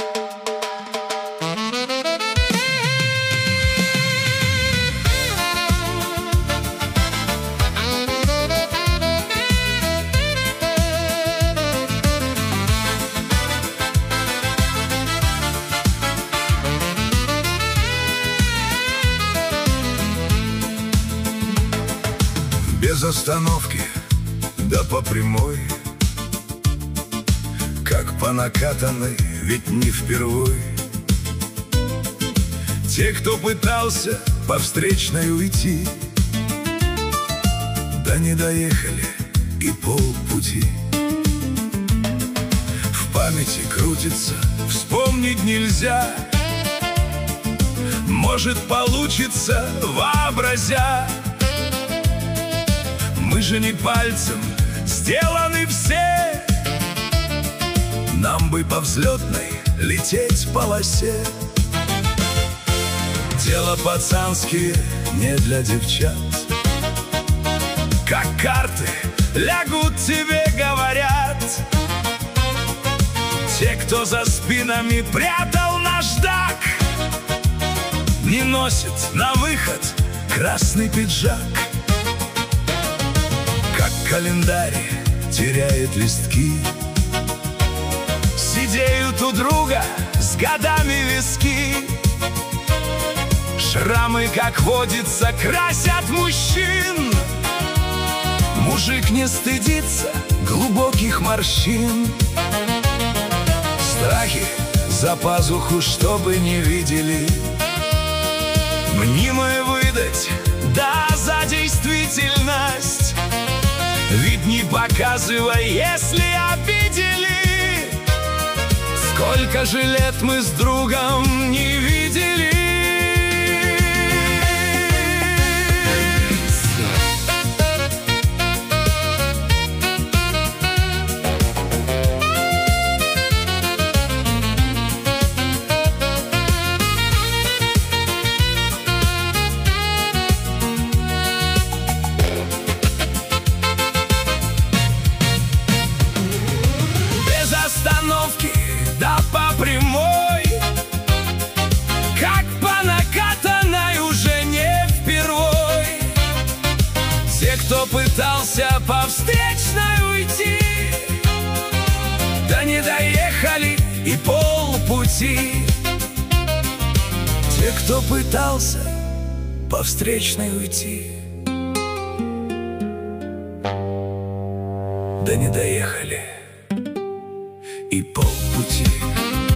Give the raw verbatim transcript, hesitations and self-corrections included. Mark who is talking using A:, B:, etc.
A: Без остановки, да по прямой, как по накатанной, ведь не впервой. Те, кто пытался по встречной уйти, да не доехали и полпути. В памяти крутится, вспомнить нельзя. Может, получится, вообразя. Мы же не пальцем сделаны все, нам бы по взлетной лететь полосе. Дело пацанские, не для девчат. Как карты лягут, тебе говорят. Те, кто за спинами прятал наждак, не носит на выход красный пиджак. Как календарь теряет листки, сидеют у друга с годами виски. Шрамы, как водится, красят мужчин. Мужик не стыдится глубоких морщин. Страхи за пазуху, чтобы не видели. Мнимое выдать, да, за действительность. Ведь не показывай, если обидели. Сколько же лет мы с другом не видели. Да по прямой, как по накатанной, уже не впервой. Те, кто пытался по встречной уйти, да не доехали и полпути. Те, кто пытался по встречной уйти, да не доехали и полпути.